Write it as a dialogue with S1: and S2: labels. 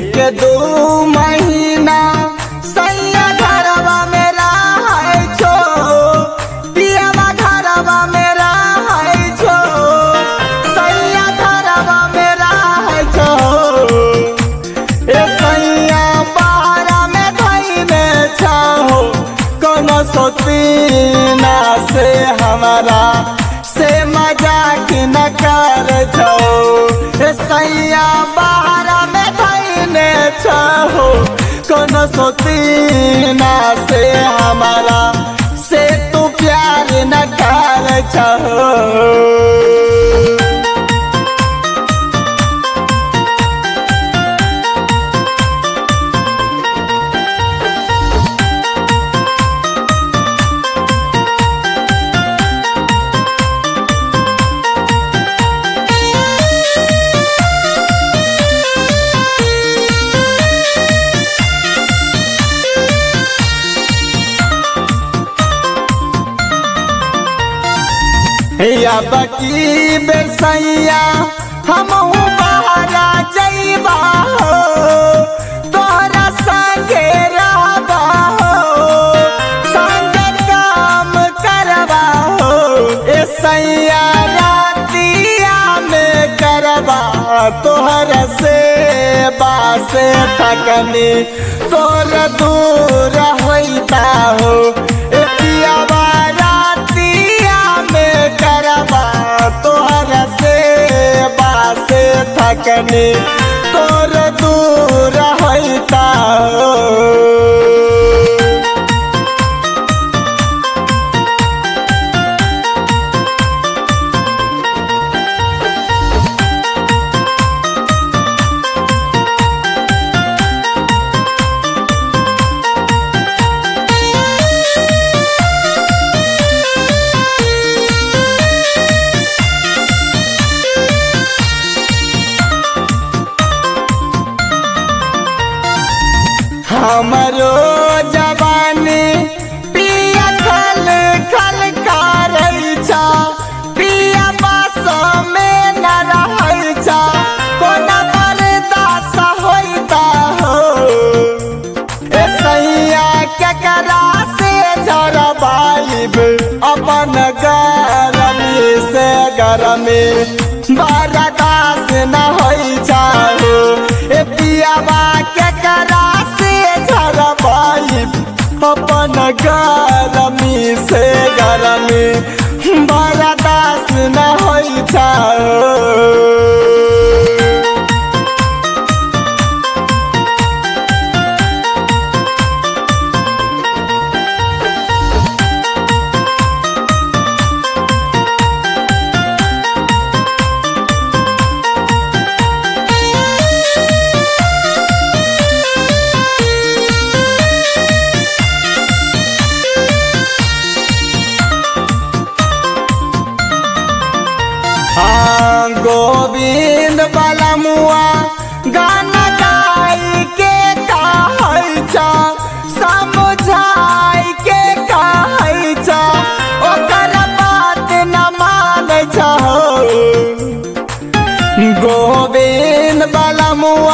S1: एक दो महीना सैया घरवा मेरा है छो, पियावा घरवा मेरा है छो, सैया घरवा मेरा है छो। ए सैया बाहरा में धैले छहो, कोनो सोतीना से हमारा से मजाक न कर छो। ए सैया बाहरा में धैले छहो, कोनो सोतीना से हमारा से तू प्यार न कर छहो। या बकी बेसैया हमहू बहरा जइबा हो, तोहरा संगे रहबा हो, संगे काम करबा हो। ए सैया रातिया में करबा तोहरा से बासे थकनी तोर दूर होइता हो। ए पियावा तोहरा से बासे थकनी तोर दूर होइता हो। हमरो जवानी पिया खल खल करई छा, पिया बास में न रहई छा, कोना बर्दाश्त होइता हो। ए सैया केकरा से झरबाइब अपन गरमी से गरमी बर्दाश्त न होई छा हो। ए पियावा केकरा अपन गरमी से गरमी बर्दाश्त न होई छा। गोविंद बलमुआ गाना गाई के कहै छा, समझाई के कहै छा, ओकर बात न मानै छहो। गोविंद बलमुआ